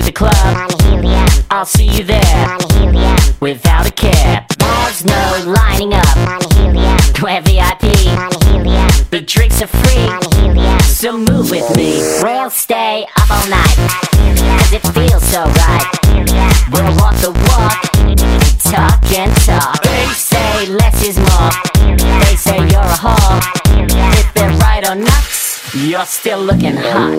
the club, I'll see you there, without a care. There's no lining up, we're VIP, the drinks are free, so move with me. We'll stay up all night, cause it feels so right. We'll walk the walk, talk and talk. They say less is more, they say you're a whore. If they're right or not, you're still looking hot.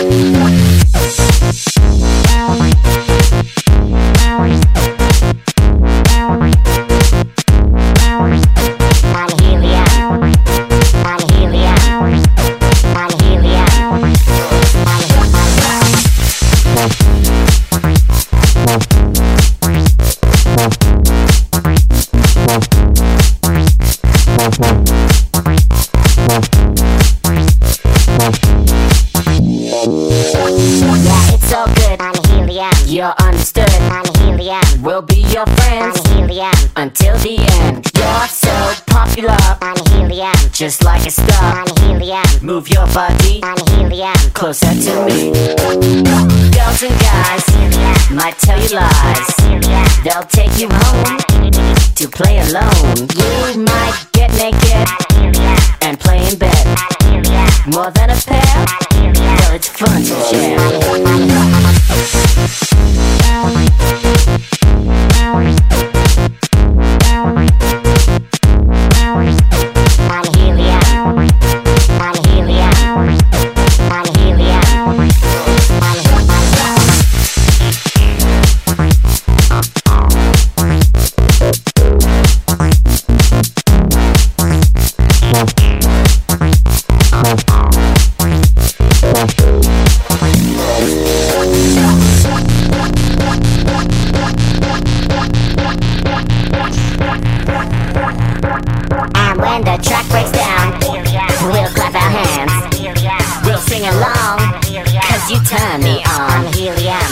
Yeah, it's all good, you're understood. We'll be your friends until the end. You're so popular, just like a star. Move your body closer to me. Girls and guys might tell you lies. They'll take you home to play alone. You might get naked and play in bed. More than a pair, well, it's fun to share. And when the track breaks down, we'll clap our hands. We'll sing along, cause you turn me on. Helium.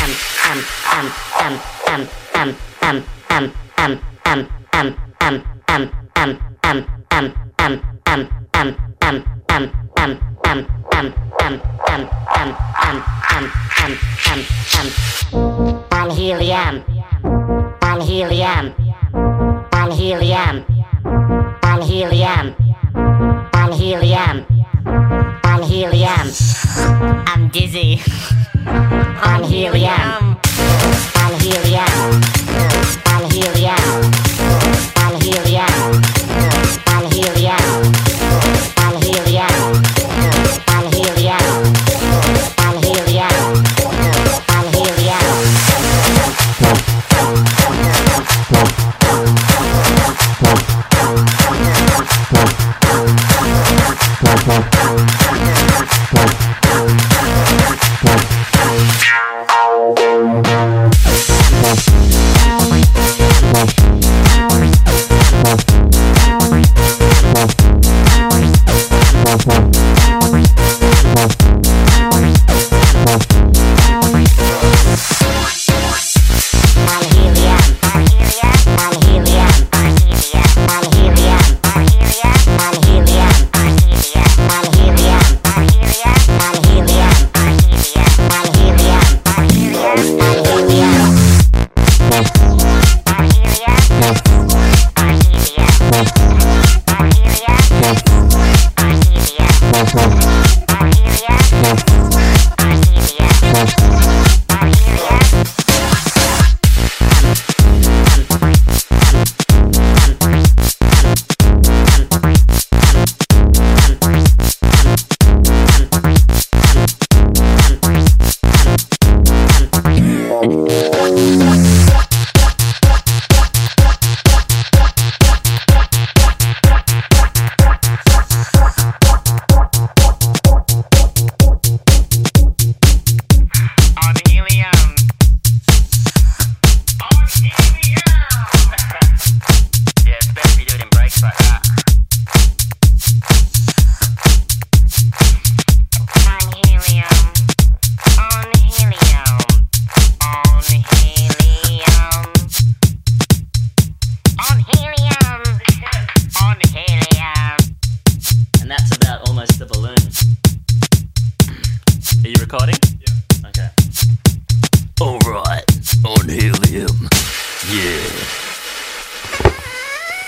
On helium. On helium. On helium. On helium. On helium. On helium. I'm dizzy. On helium. On helium.